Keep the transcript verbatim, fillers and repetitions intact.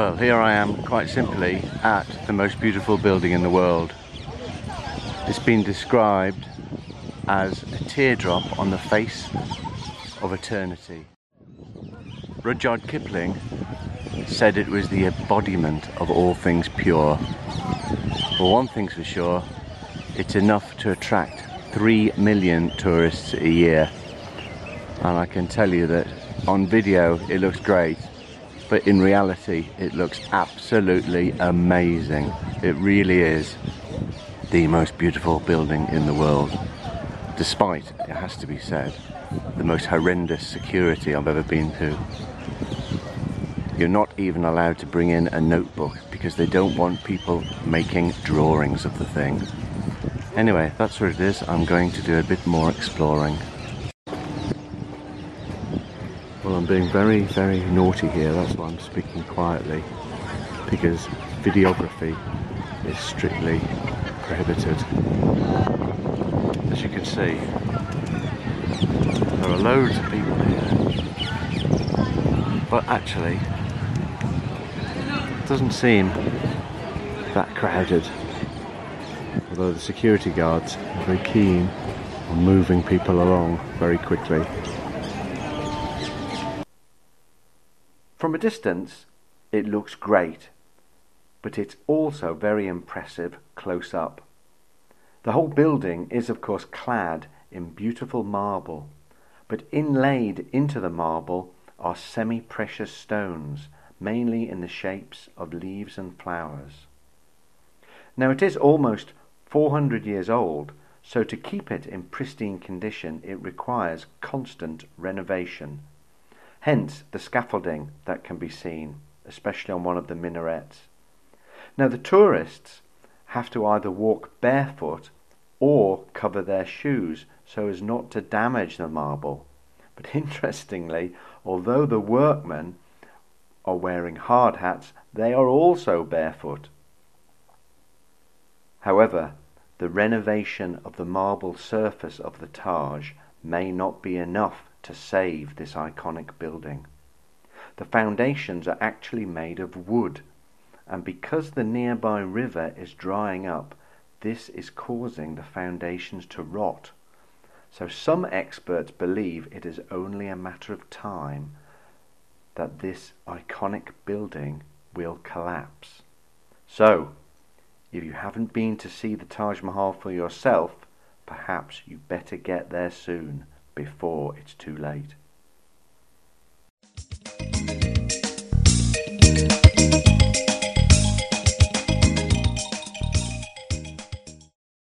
Well, here I am quite simply at the most beautiful building in the world. It's been described as a teardrop on the face of eternity. Rudyard Kipling said it was the embodiment of all things pure. Well, one thing's for sure, it's enough to attract three million tourists a year. And I can tell you that on video it looks great, but in reality it looks absolutely amazing. It really is the most beautiful building in the world, despite, it has to be said, the most horrendous security I've ever been to. You're not even allowed to bring in a notebook because they don't want people making drawings of the thing. Anyway, that's what it is. I'm going to do a bit more exploring. Well, I'm being very, very naughty here. That's why I'm speaking quietly, because videography is strictly prohibited. As you can see, there are loads of people here, but actually it doesn't seem that crowded, although the security guards are very keen on moving people along very quickly. From a distance it looks great, but it's also very impressive close up. The whole building is of course clad in beautiful marble, but inlaid into the marble are semi-precious stones, mainly in the shapes of leaves and flowers. Now it is almost four hundred years old, so to keep it in pristine condition it requires constant renovation. Hence the scaffolding that can be seen, especially on one of the minarets. Now the tourists have to either walk barefoot or cover their shoes so as not to damage the marble. But interestingly, although the workmen are wearing hard hats, they are also barefoot. However, the renovation of the marble surface of the Taj may not be enough to save this iconic building. The foundations are actually made of wood, and because the nearby river is drying up, this is causing the foundations to rot. So some experts believe it is only a matter of time that this iconic building will collapse. So, if you haven't been to see the Taj Mahal for yourself, perhaps you better get there soon, before it's too late.